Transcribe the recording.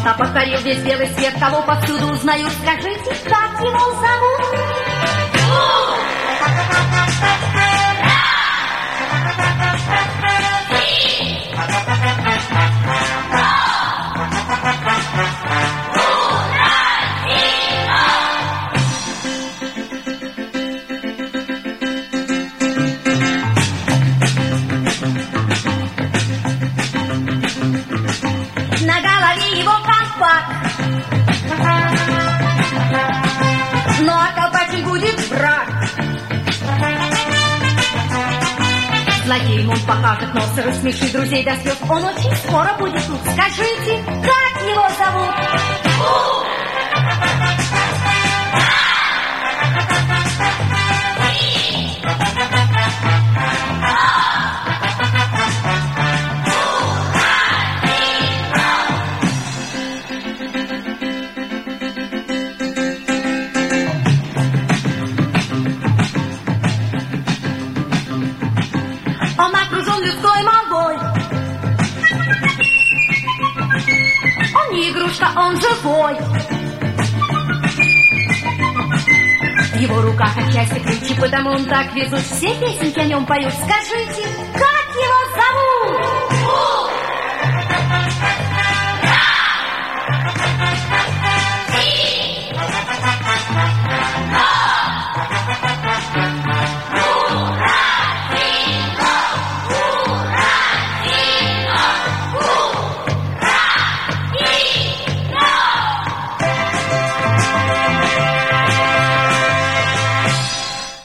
это повторил весь белый свет, кого повсюду узнают. Скажите, как его зовут? На голове его колпак, ну а колпачный будет враг. Злодеем он покажет нос и рассмешит друзей до слез. Он очень скоро будет тут. Скажите, как его зовут? Он окружен людской молвой. Он не игрушка, он живой. В его руках отчасти ключи, потому он так везут. Все песенки о нем поют. Скажите, как его зовут?